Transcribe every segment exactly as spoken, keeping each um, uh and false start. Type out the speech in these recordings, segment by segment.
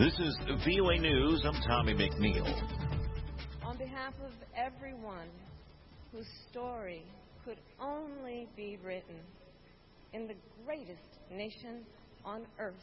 This is V O A News. I'm Tommy McNeil. On behalf of everyone whose story could only be written in the greatest nation on earth,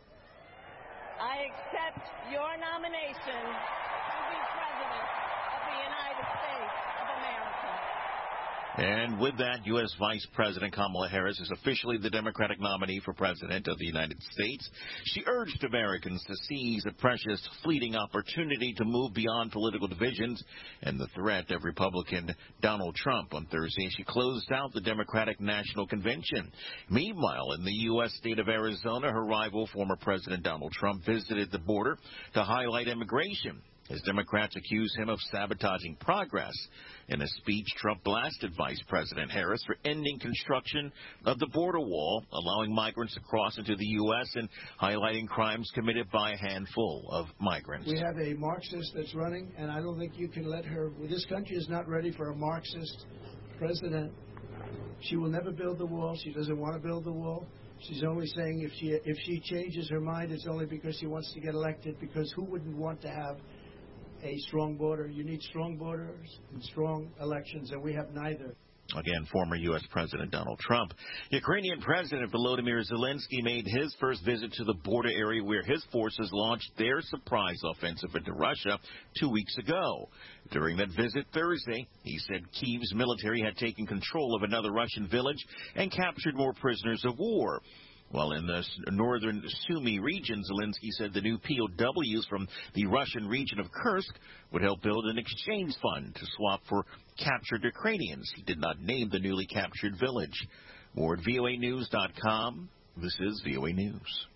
I accept your nomination to be President of the United States of America. And with that, U S. Vice President Kamala Harris is officially the Democratic nominee for President of the United States. She urged Americans to seize a precious, fleeting opportunity to move beyond political divisions and the threat of Republican Donald Trump. On Thursday, she closed out the Democratic National Convention. Meanwhile, in the U S state of Arizona, her rival, former President Donald Trump, visited the border to highlight immigration, as Democrats accuse him of sabotaging progress. In a speech, Trump blasted Vice President Harris for ending construction of the border wall, allowing migrants to cross into the U S and highlighting crimes committed by a handful of migrants. We have a Marxist that's running, and I don't think you can let her. This country is not ready for a Marxist president. She will never build the wall. She doesn't want to build the wall. She's only saying if she if she changes her mind, it's only because she wants to get elected, because who wouldn't want to have a strong border? You need strong borders and strong elections, and we have neither. Again, former U S. President Donald Trump. Ukrainian President Volodymyr Zelensky made his first visit to the border area where his forces launched their surprise offensive into Russia two weeks ago. During that visit Thursday, he said Kyiv's military had taken control of another Russian village and captured more prisoners of war. While in the northern Sumy region, Zelensky said the new P O Ws from the Russian region of Kursk would help build an exchange fund to swap for captured Ukrainians. He did not name the newly captured village. More at V O A news dot com. This is V O A News.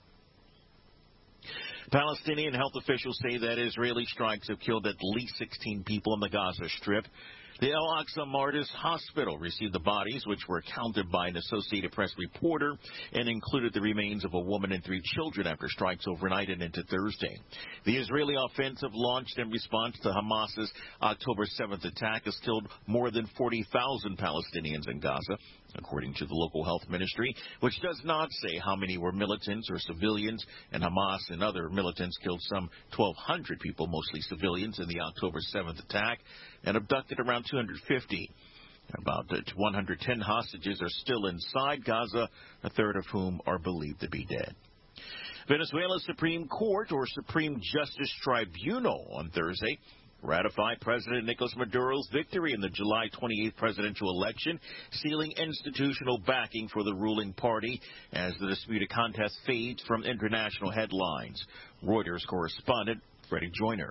Palestinian health officials say that Israeli strikes have killed at least sixteen people in the Gaza Strip. The Al-Aqsa Martyrs Hospital received the bodies, which were counted by an Associated Press reporter, and included the remains of a woman and three children after strikes overnight and into Thursday. The Israeli offensive launched in response to Hamas's October seventh attack has killed more than forty thousand Palestinians in Gaza, according to the local health ministry, which does not say how many were militants or civilians, and Hamas and other militants killed some twelve hundred people, mostly civilians, in the October seventh attack, and abducted around two hundred fifty. About one hundred ten hostages are still inside Gaza, a third of whom are believed to be dead. Venezuela's Supreme Court, or Supreme Justice Tribunal, on Thursday ratified President Nicolas Maduro's victory in the July twenty-eighth presidential election, sealing institutional backing for the ruling party as the disputed contest fades from international headlines. Reuters correspondent Freddie Joyner.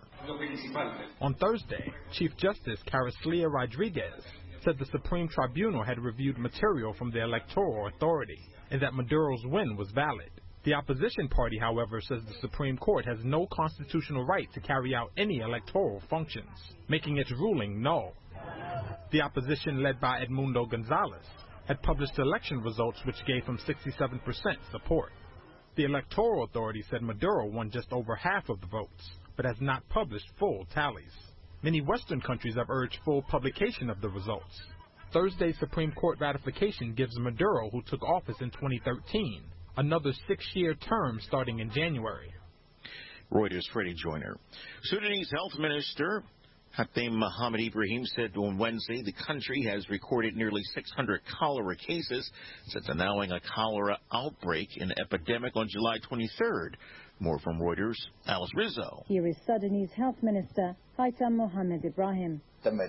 On Thursday, Chief Justice Carolina Rodriguez said the Supreme Tribunal had reviewed material from the Electoral Authority and that Maduro's win was valid. The opposition party, however, says the Supreme Court has no constitutional right to carry out any electoral functions, making its ruling null. The opposition, led by Edmundo Gonzalez, had published election results which gave him sixty-seven percent support. The Electoral Authority said Maduro won just over half of the votes, but has not published full tallies. Many Western countries have urged full publication of the results. Thursday's Supreme Court ratification gives Maduro, who took office in twenty thirteen, another six-year term starting in January. Reuters' Freddie Joyner. Sudanese Health Minister Hatem Mohamed Ibrahim said on Wednesday the country has recorded nearly six hundred cholera cases since announcing a cholera outbreak in epidemic on July twenty-third. More from Reuters' Alice Rizzo. Here is Sudanese Health Minister Hatem Mohamed Ibrahim.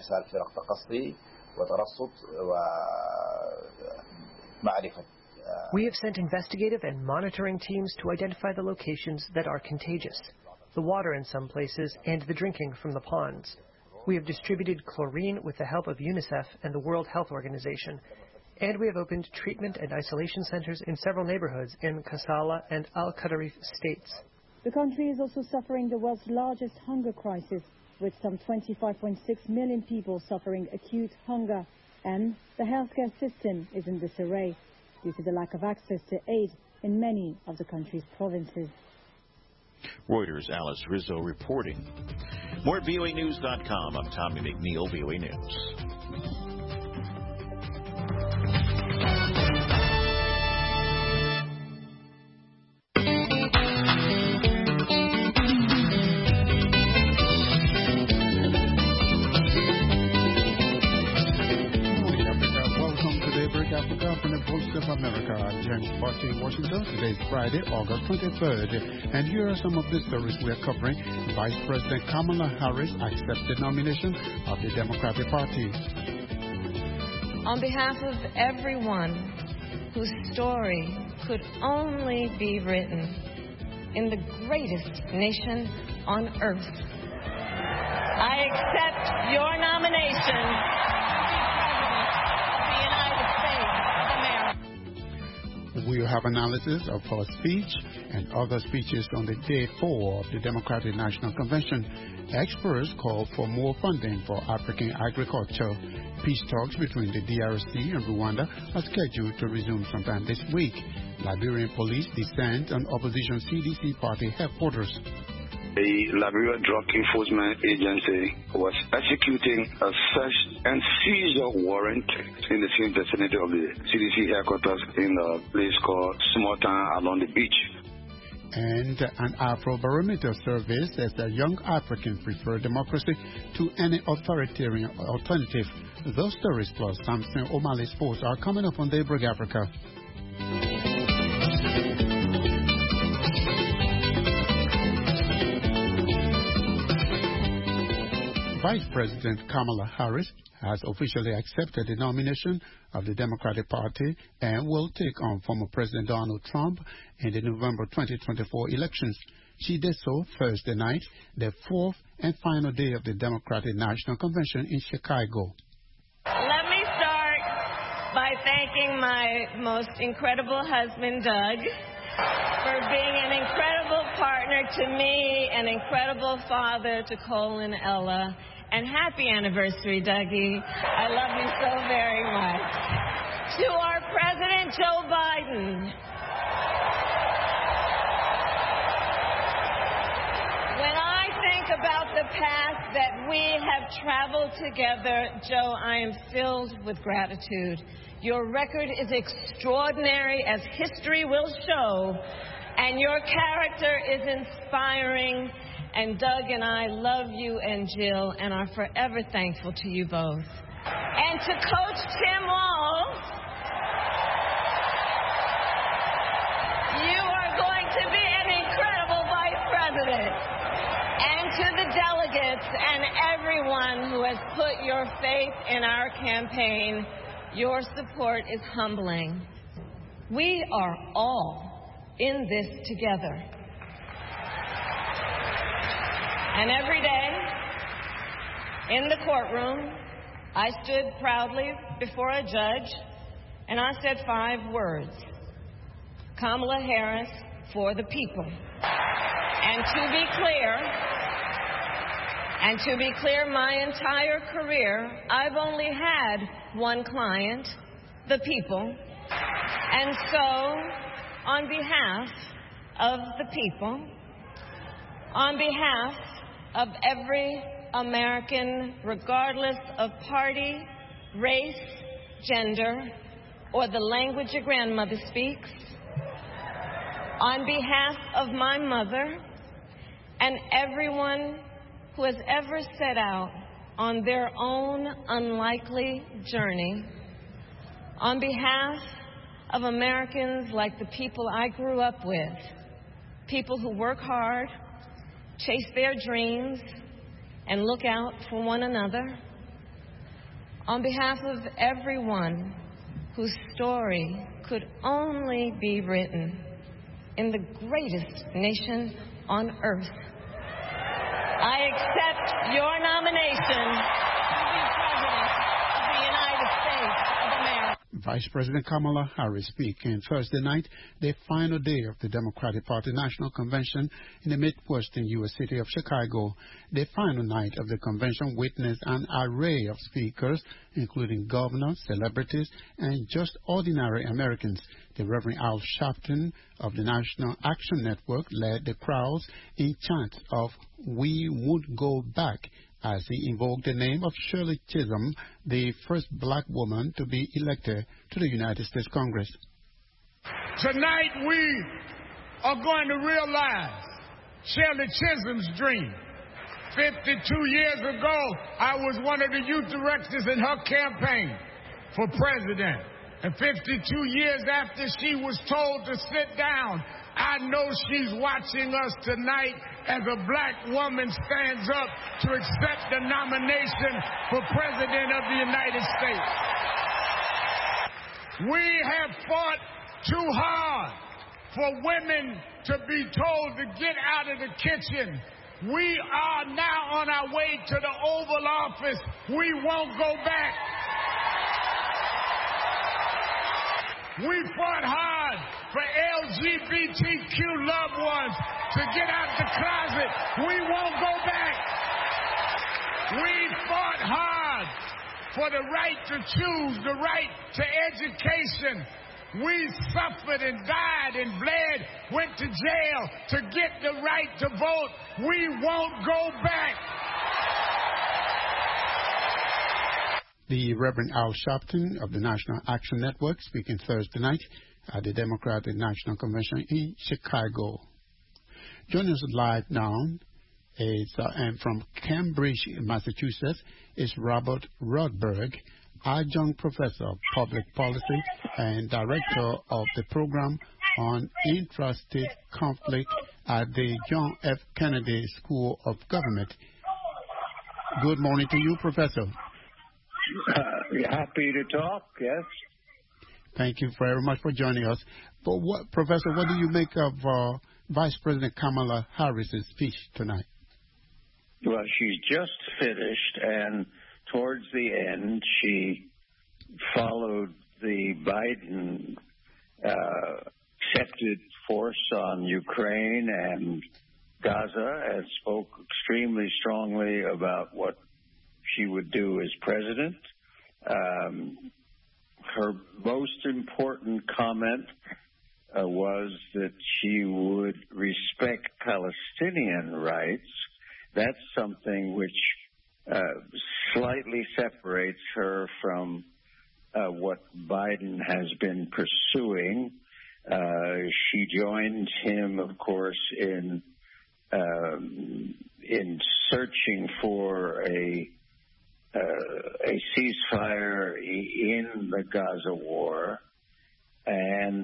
We have sent investigative and monitoring teams to identify the locations that are contagious, the water in some places, and the drinking from the ponds. We have distributed chlorine with the help of UNICEF and the World Health Organization, and we have opened treatment and isolation centers in several neighborhoods in Kassala and Al-Qadarif states. The country is also suffering the world's largest hunger crisis, with some twenty-five point six million people suffering acute hunger, and the healthcare system is in disarray due to the lack of access to aid in many of the country's provinces. Reuters' Alice Rizzo reporting. More at V O A news dot com. I'm Tommy McNeil, V O A News. Africa from the Voice of America. I'm James Barty in Washington. Today is Friday, August twenty-third. And here are some of the stories we are covering. Vice President Kamala Harris accepted nomination of the Democratic Party. On behalf of everyone whose story could only be written in the greatest nation on earth, I accept your nomination to be President of the United States of America. We'll have analysis of her speech and other speeches on the day four of the Democratic National Convention. Experts call for more funding for African agriculture. Peace talks between the D R C and Rwanda are scheduled to resume sometime this week. Liberian police descend on opposition C D C party headquarters. The Liberia Drug Enforcement Agency was executing a search and seizure warrant in the same vicinity of the C D C headquarters in a place called Small Town along the beach. And an Afrobarometer survey says that young Africans prefer democracy to any authoritarian alternative. Those stories plus Samson O'Malley Sports are coming up on Daybreak Africa. Vice President Kamala Harris has officially accepted the nomination of the Democratic Party and will take on former President Donald Trump in the November twenty twenty-four elections. She did so Thursday night, the fourth and final day of the Democratic National Convention in Chicago. Let me start by thanking my most incredible husband, Doug, for being an incredible partner to me, an incredible father to Cole and Ella. And happy anniversary, Dougie. I love you so very much. To our President, Joe Biden. When I think about the path that we have traveled together, Joe, I am filled with gratitude. Your record is extraordinary, as history will show, and your character is inspiring. And Doug and I love you and Jill and are forever thankful to you both. And to Coach Tim Walz, you are going to be an incredible vice president. And to the delegates and everyone who has put your faith in our campaign, your support is humbling. We are all in this together. And every day, in the courtroom, I stood proudly before a judge, and I said five words: Kamala Harris for the people. And to be clear, and to be clear, my entire career, I've only had one client, the people. And so, on behalf of the people, on behalf of every American, regardless of party, race, gender, or the language your grandmother speaks, on behalf of my mother and everyone who has ever set out on their own unlikely journey, on behalf of Americans like the people I grew up with, people who work hard, chase their dreams, and look out for one another. On behalf of everyone whose story could only be written in the greatest nation on earth, I accept your nomination to be President of the United States of America. Vice President Kamala Harris speaking Thursday night, the final day of the Democratic Party National Convention in the Midwestern U S city of Chicago. The final night of the convention witnessed an array of speakers, including governors, celebrities, and just ordinary Americans. The Reverend Al Sharpton of the National Action Network led the crowds in chants of "We Won't Go Back," as he invoked the name of Shirley Chisholm, the first black woman to be elected to the United States Congress. Tonight we are going to realize Shirley Chisholm's dream. fifty-two years ago, I was one of the youth directors in her campaign for president. And fifty-two years after she was told to sit down, I know she's watching us tonight as a black woman stands up to accept the nomination for President of the United States. We have fought too hard for women to be told to get out of the kitchen. We are now on our way to the Oval Office. We won't go back. We fought hard for L G B T Q loved ones to get out the closet. We won't go back. We fought hard for the right to choose, the right to education. We suffered and died and bled, went to jail to get the right to vote. We won't go back. The Reverend Al Sharpton of the National Action Network speaking Thursday night at the Democratic National Convention in Chicago. Joining us live now is uh, and from Cambridge, Massachusetts, is Robert Rodberg, Adjunct Professor of Public Policy and Director of the Program on Intrastate Conflict at the John F. Kennedy School of Government. Good morning to you, Professor. Uh, happy to talk, yes. Thank you very much for joining us. But what, Professor, what do you make of uh, Vice President Kamala Harris's speech tonight? Well, she's just finished, and towards the end, she followed the Biden uh, accepted force on Ukraine and Gaza and spoke extremely strongly about what she would do as president. Um, her most important comment uh, was that she would respect Palestinian rights. That's something which uh, slightly separates her from uh, what Biden has been pursuing. Uh, she joined him, of course, in um, in searching for a Uh, a ceasefire in the Gaza war, and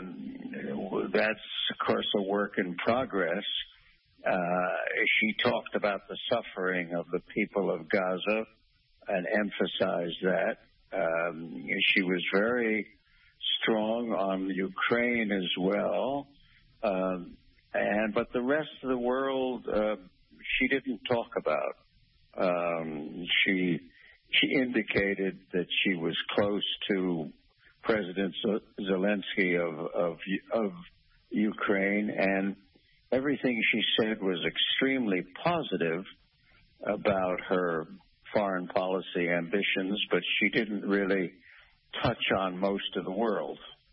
um, that's, of course, a work in progress. Uh, she talked about the suffering of the people of Gaza and emphasized that. Um, she was very strong on Ukraine as well, um, and but the rest of the world uh, she didn't talk about. Um, she she indicated that she was close to President Zelensky of, of of Ukraine, and everything she said was extremely positive about her foreign policy ambitions, but she didn't really touch on most of the world.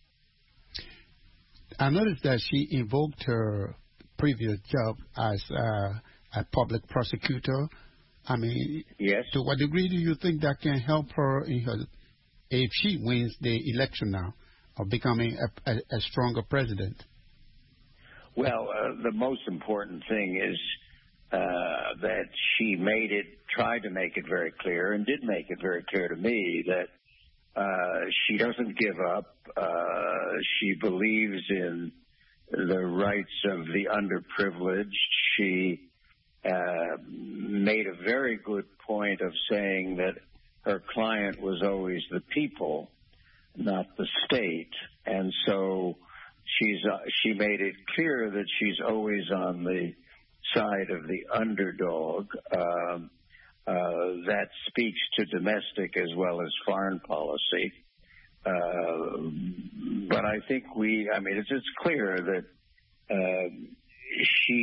I noticed that she invoked her previous job as uh, a public prosecutor. I mean, yes. To what degree do you think that can help her in her, if she wins the election now, of becoming a, a, a stronger president? Well, uh, the most important thing is uh, that she made it, tried to make it very clear, and did make it very clear to me that uh, she doesn't give up. Uh, she believes in the rights of the underprivileged. She Uh, made a very good point of saying that her client was always the people, not the state, and so she's uh, she made it clear that she's always on the side of the underdog. Um, uh, that speaks to domestic as well as foreign policy. Uh, but I think we, I mean, it's, it's clear that uh, she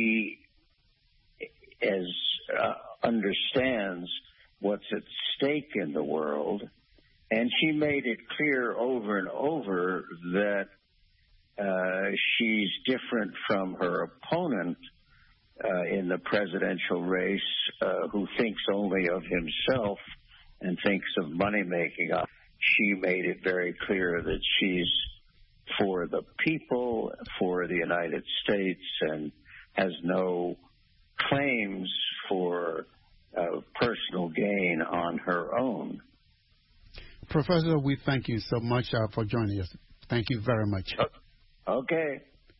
as uh, understands what's at stake in the world, and she made it clear over and over that uh, she's different from her opponent uh, in the presidential race, uh, who thinks only of himself and thinks of money-making. She made it very clear that she's for the people, for the United States, and has no claims for uh, personal gain on her own. Professor, we thank you so much uh, for joining us. Thank you very much. Okay.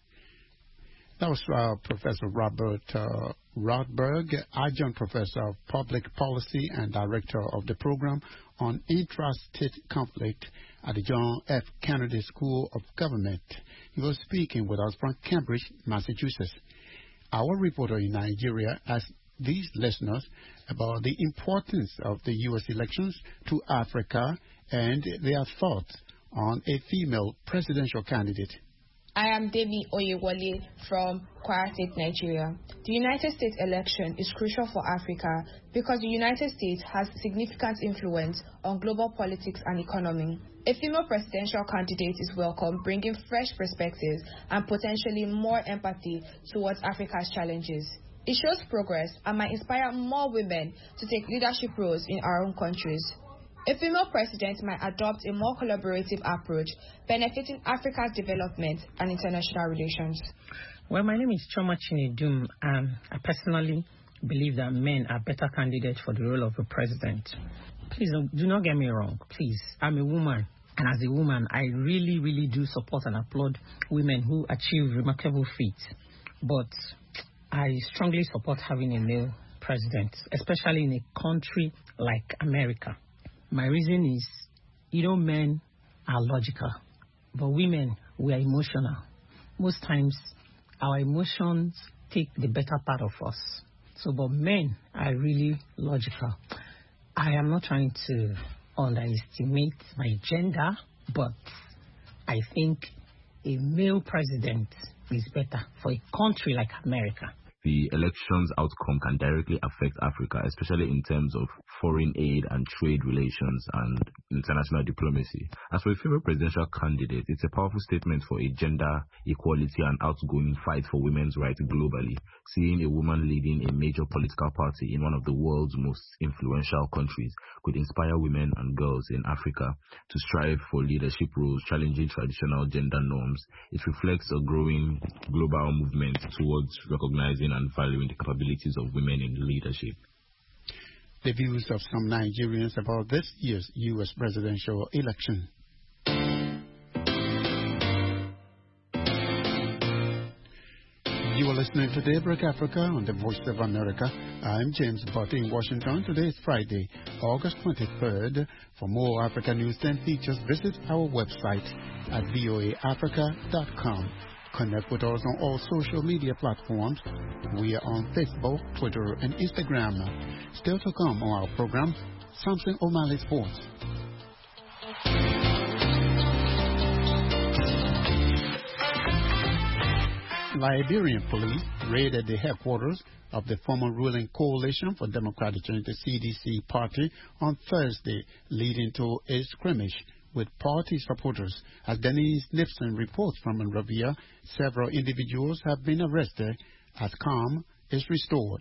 That was uh, Professor Robert uh, Rodberg, Adjunct Professor of Public Policy and Director of the Program on Intrastate Conflict at the John F. Kennedy School of Government. He was speaking with us from Cambridge, Massachusetts. Our reporter in Nigeria asked these listeners about the importance of the U S elections to Africa and their thoughts on a female presidential candidate. I am Debbie Oyewole from Kwara State, Nigeria. The United States election is crucial for Africa because the United States has significant influence on global politics and economy. A female presidential candidate is welcome, bringing fresh perspectives and potentially more empathy towards Africa's challenges. It shows progress and might inspire more women to take leadership roles in our own countries. A female president might adopt a more collaborative approach, benefiting Africa's development and international relations. Well, my name is Choma Chinedum, and I personally believe that men are better candidates for the role of a president. Please do not get me wrong, please. I'm a woman, and as a woman, I really, really do support and applaud women who achieve remarkable feats. But I strongly support having a male president, especially in a country like America. My reason is, you know, men are logical, but women, we are emotional. Most times, our emotions take the better part of us. So, but men are really logical. I am not trying to underestimate my gender, but I think a male president is better for a country like America. The elections outcome can directly affect Africa, especially in terms of foreign aid and trade relations and international diplomacy. As for a female presidential candidate, it's a powerful statement for a gender equality and outgoing fight for women's rights globally. Seeing a woman leading a major political party in one of the world's most influential countries could inspire women and girls in Africa to strive for leadership roles, challenging traditional gender norms. It reflects a growing global movement towards recognizing and valuing the capabilities of women in leadership. The views of some Nigerians about this year's U S presidential election. You are listening to Daybreak Africa on the Voice of America. I'm James Butte in Washington. Today is Friday, August twenty-third. For more Africa news and features, visit our website at voa africa dot com. Connect with us on all social media platforms. We are on Facebook, Twitter, and Instagram. Still to come on our program, Samson O'Malley Sports. Liberian police raided the headquarters of the former ruling Coalition for Democratic Change, the C D C party, on Thursday, leading to a skirmish with party supporters. As Denise Nipson reports from Monrovia, several individuals have been arrested as calm is restored.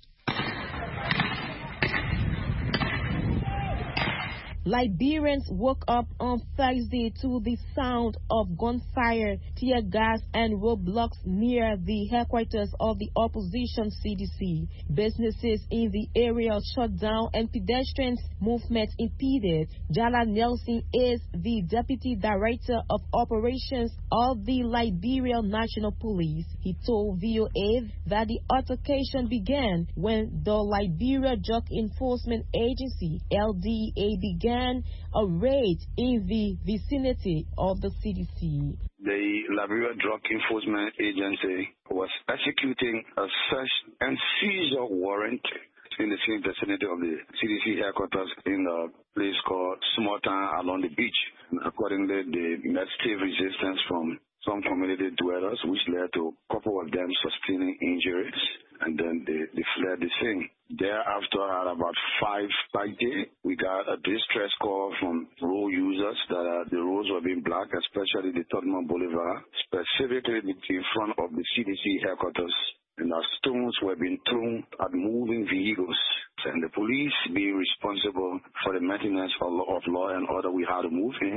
Liberians woke up on Thursday to the sound of gunfire, tear gas, and roadblocks near the headquarters of the opposition C D C. Businesses in the area shut down and pedestrians' movement impeded. Jala Nelson is the Deputy Director of Operations of the Liberian National Police. He told V O A that the altercation began when the Liberia Drug Enforcement Agency, L D E A, began a raid in the vicinity of the C D C. The Liberia Drug Enforcement Agency was executing a search and seizure warrant in the same vicinity of the C D C headquarters in a place called Small Town along the beach. Accordingly, they met stiff resistance from some community dwellers, which led to a couple of them sustaining injuries, and then they, they fled the scene. Thereafter, at about five thirty, we got a distress call from road users that uh, the roads were being blocked, especially the Tottenham Boulevard, specifically in front of the C D C headquarters. And our stones were being thrown at moving vehicles. And the police being responsible for the maintenance of law, of law and order, we had to move in.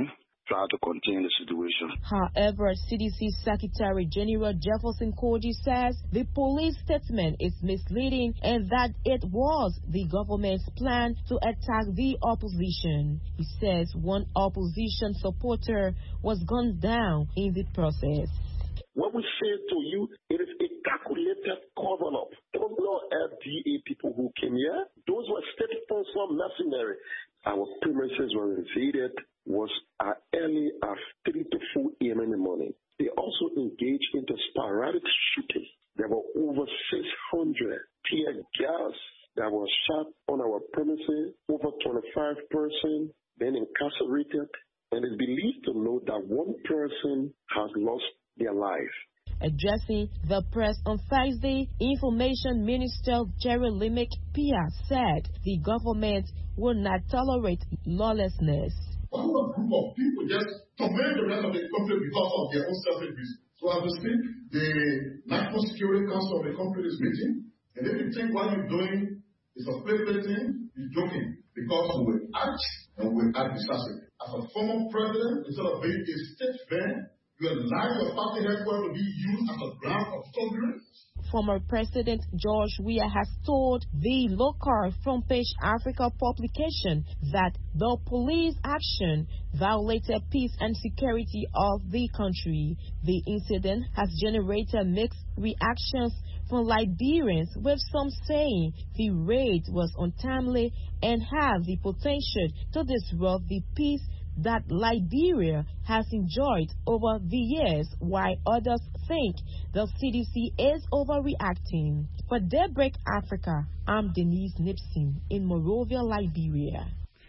try to contain the situation. However, C D C Secretary General Jefferson Koji says the police statement is misleading and that it was the government's plan to attack the opposition. He says one opposition supporter was gunned down in the process. What we say to you, it is a calculated cover-up. Those no F D A people who came here, those were state-sponsored mercenaries. Our premises were invaded was as early as three to four a m in the morning. They also engaged into sporadic shooting. There were over six hundred tear gas that was shot on our premises, over twenty-five persons then incarcerated, and it's believed to know that one person has lost their life. Addressing the press on Thursday, Information Minister Jerry Limick Pia said the government will not tolerate lawlessness. One group of people just torment the rest of the country because of their own selfish reasons. So as we speak, the National Security Council of the country is meeting, and if you think what you're doing is a playful thing, you're joking, because we act and we act decisively. As a former president, instead of being a state fan, you allow your party headquarters to be used as a ground of turbulence. Former President George Weah has told the local Front Page Africa publication that the police action violated peace and security of the country. The incident has generated mixed reactions from Liberians, with some saying the raid was untimely and have the potential to disrupt the peace that Liberia has enjoyed over the years, while others think the C D C is overreacting. For Daybreak Africa, I'm Denise Nipson in Monrovia, Liberia.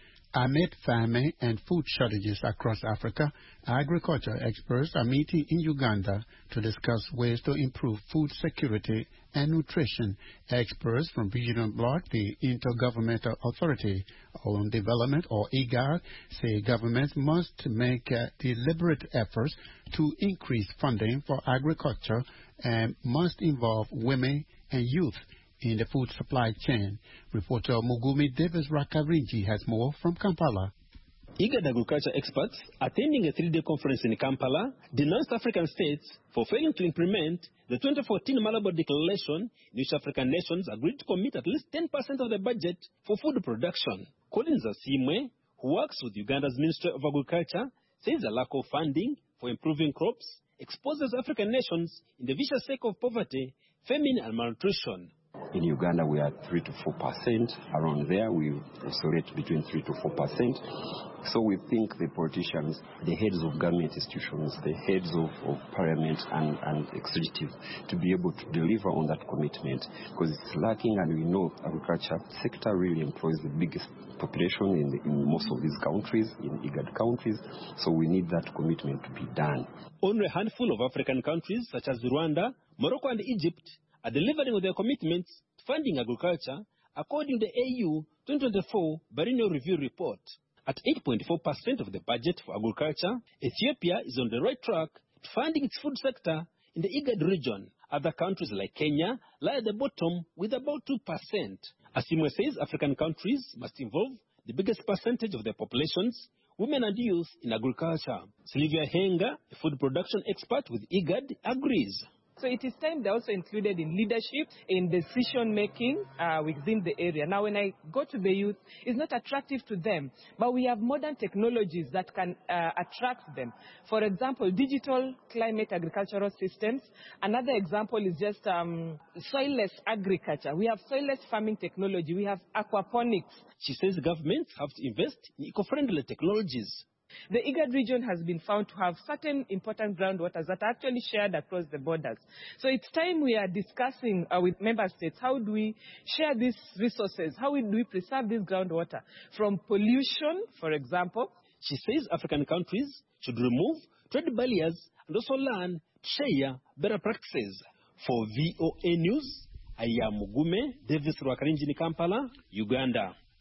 Amid famine and food shortages across Africa, agriculture experts are meeting in Uganda to discuss ways to improve food security and nutrition. Experts from Regional Bloc, the Intergovernmental Authority on Development, or IGAD, say governments must make uh, deliberate efforts to increase funding for agriculture and must involve women and youth in the food supply chain. Reporter Mugumi Davis Rakarinji has more from Kampala. IGAD agriculture experts attending a three-day conference in Kampala denounced African states for failing to implement the twenty fourteen Malabo Declaration, in which African nations agreed to commit at least ten percent of the budget for food production. Collins Asimwe, who works with Uganda's Ministry of Agriculture, says the lack of funding for improving crops exposes African nations in the vicious cycle of poverty, famine, and malnutrition. In Uganda, we are three to four percent. Around there, we oscillate between three to four percent. So we think the politicians, the heads of government institutions, the heads of, of parliament and, and executive, to be able to deliver on that commitment, because it's lacking, and we know agriculture sector really employs the biggest population in, the, in most of these countries, in IGAD countries. So we need that commitment to be done. Only a handful of African countries, such as Rwanda, Morocco, and Egypt, are delivering on their commitments to funding agriculture, according to the A U twenty twenty-four Biennial Review Report. At eight point four percent of the budget for agriculture, Ethiopia is on the right track to funding its food sector in the IGAD region. Other countries like Kenya lie at the bottom with about two percent. Asimwe says African countries must involve the biggest percentage of their populations, women and youth, in agriculture. Sylvia Henga, a food production expert with IGAD, agrees. So it is time they're also included in leadership, in decision making uh, within the area. Now, when I go to the youth, it's not attractive to them, but we have modern technologies that can uh, attract them. For example, digital climate agricultural systems. Another example is just um, soilless agriculture. We have soilless farming technology. We have aquaponics. She says governments have to invest in eco-friendly technologies. The IGAD region has been found to have certain important groundwaters that are actually shared across the borders. So it's time we are discussing uh, with member states, how do we share these resources? How do we preserve this groundwater from pollution, for example? She says African countries should remove trade barriers and also learn to share better practices. For V O A News, I am Mugume Davis Rwakarinji, Kampala, Uganda.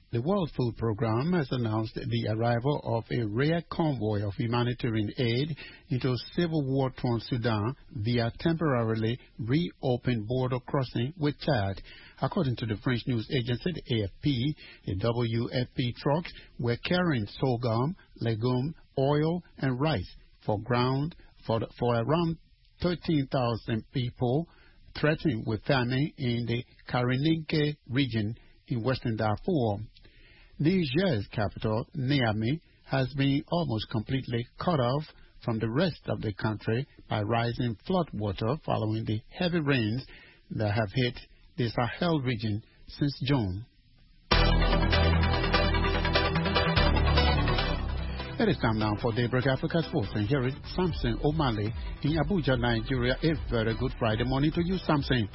The World Food Programme has announced the arrival of a rare convoy of humanitarian aid into civil war-torn Sudan via temporarily reopened border crossing with Chad. According to the French news agency, the A F P, the W F P trucks were carrying sorghum, legume, oil, and rice for ground for, the, for around thirteen thousand people threatened with famine in the Karininke region in western Darfur. Niger's capital, Niamey, has been almost completely cut off from the rest of the country by rising floodwater following the heavy rains that have hit the Sahel region since June. It is time now for Daybreak Africa Sports, and here is Samson O'Malley in Abuja, Nigeria. A very good Friday morning to you, Samson.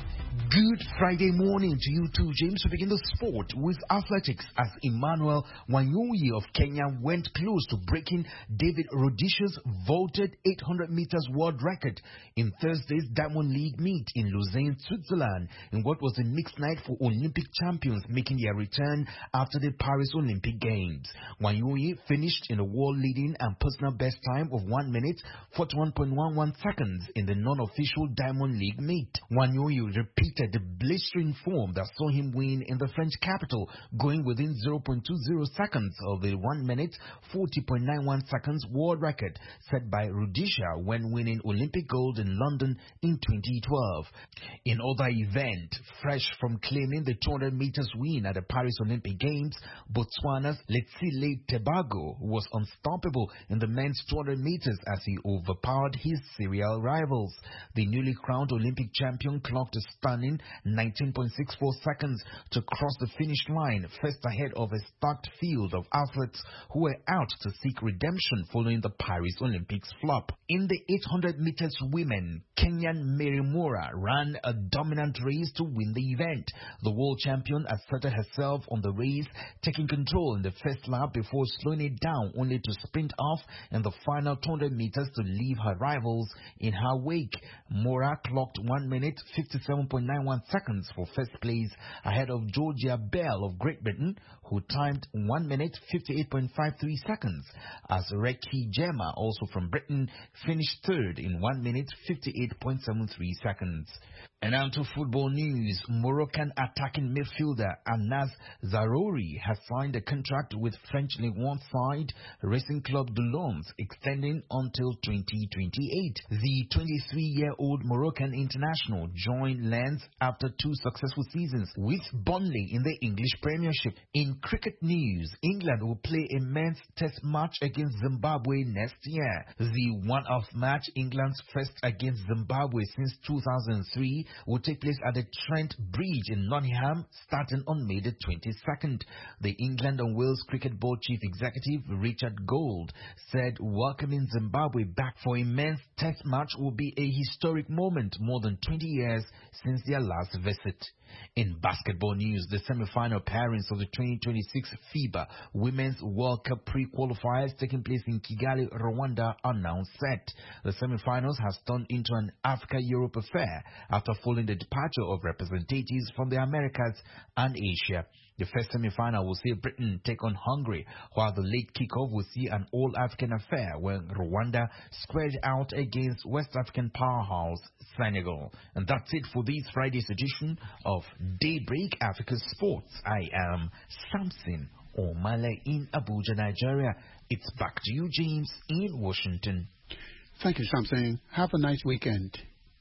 Good Friday morning to you too, James. We begin the sport with athletics as Emmanuel Wanyonyi of Kenya went close to breaking David Rudisha's vaulted eight hundred meters world record in Thursday's Diamond League meet in Lausanne, Switzerland, in what was a mixed night for Olympic champions making their return after the Paris Olympic Games. Wanyonyi finished in a world-leading and personal best time of one minute, forty-one point one one seconds in the non-official Diamond League meet. Wanyonyi repeated the blistering form that saw him win in the French capital, going within zero point two zero seconds of the one minute, forty point nine one seconds world record set by Rudisha when winning Olympic gold in London in twenty twelve. In other event, fresh from claiming the two hundred meters win at the Paris Olympic Games, Botswana's Letsile Tebago was unstoppable in the men's two hundred meters as he overpowered his serial rivals. The newly crowned Olympic champion clocked a stunning nineteen point six four seconds to cross the finish line, first ahead of a stacked field of athletes who were out to seek redemption following the Paris Olympics flop. In the eight hundred meters women, Kenyan Mary Moraa ran a dominant race to win the event. The world champion asserted herself on the race, taking control in the first lap before slowing it down only to sprint off in the final two hundred meters to leave her rivals in her wake. Moraa clocked one minute, fifty-seven point nine one seconds for first place, ahead of Georgia Bell of Great Britain, who timed one minute, fifty-eight point five three seconds, as Reki Jema, also from Britain, finished third in one minute, fifty-eight point seven three seconds. And now to football news. Moroccan attacking midfielder Anas Zarouri has signed a contract with French Ligue one side Racing Club de Lens, extending until twenty twenty-eight. The twenty-three-year-old Moroccan international joined Lens after two successful seasons with Burnley in the English Premiership. In cricket news, England will play a men's test match against Zimbabwe next year. The one-off match, England's first against Zimbabwe since two thousand three, will take place at the Trent Bridge in Nottingham starting on May the twenty-second. The England and Wales Cricket Board Chief Executive Richard Gould said welcoming Zimbabwe back for a men's test match will be a historic moment more than twenty years since their last visit. In basketball news, the semi-final pairings of the twenty twenty-six FIBA Women's World Cup pre-qualifiers taking place in Kigali, Rwanda are now set. The semi-finals has turned into an Africa-Europe affair after following the departure of representatives from the Americas and Asia. The first semi-final will see Britain take on Hungary, while the late kickoff will see an all-African affair when Rwanda squared out against West African powerhouse Senegal. And that's it for this Friday's edition of Daybreak Africa Sports. I am Samson O'Malley in Abuja, Nigeria. It's back to you, James, in Washington. Thank you, Samson. Have a nice weekend.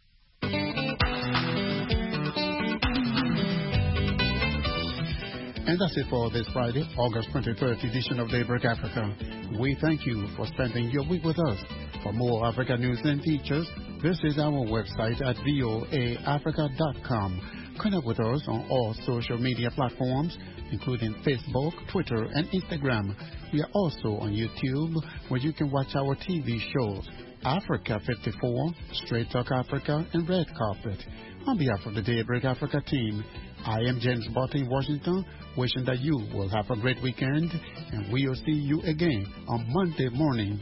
And that's it for this Friday, August twenty-third edition of Daybreak Africa. We thank you for spending your week with us. For more Africa news and features, visit our website at voa africa dot com. Connect with us on all social media platforms, including Facebook, Twitter, and Instagram. We are also on YouTube, where you can watch our T V shows, Africa fifty-four, Straight Talk Africa, and Red Carpet. On behalf of the Daybreak Africa team, I am James Botte in Washington, wishing that you will have a great weekend, and we'll see you again on Monday morning.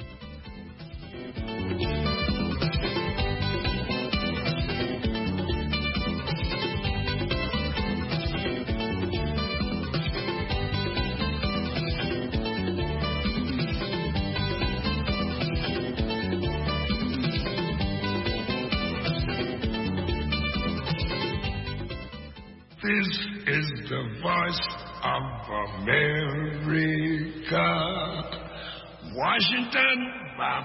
This is the voice of America. Washington,